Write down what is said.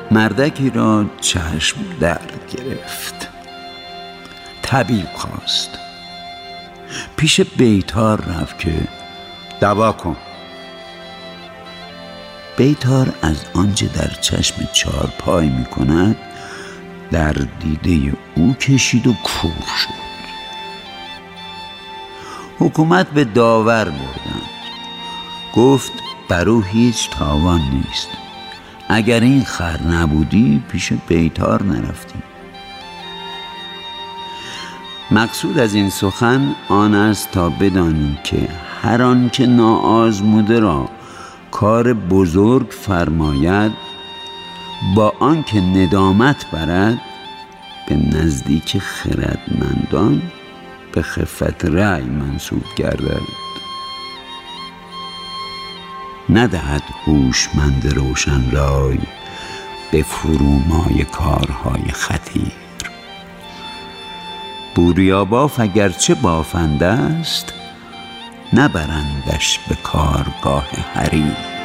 مردکی را چشم درد گرفت. طبیب خواست. پیش بیطار رفت که دوا کن. بیطار از آنچه در چشم چارپای می کند در دیده او کشید و کور شد. حکومت به داور بردند. گفت بر او هیچ تاوان نیست. اگر این خر نبودی پیش بیطار نرفتی. مقصود از این سخن آن است تا بدانی که هر آن که ناآزموده را کار بزرگ فرماید، با آن که ندامت برد به نزدیک خردمندان به خفت رأی منسوب گردد. ندهد هوشمند روشن رای به فرومای کارهای خطیر. بوریا باف اگرچه بافنده است، نبرندش به کارگاه حریر.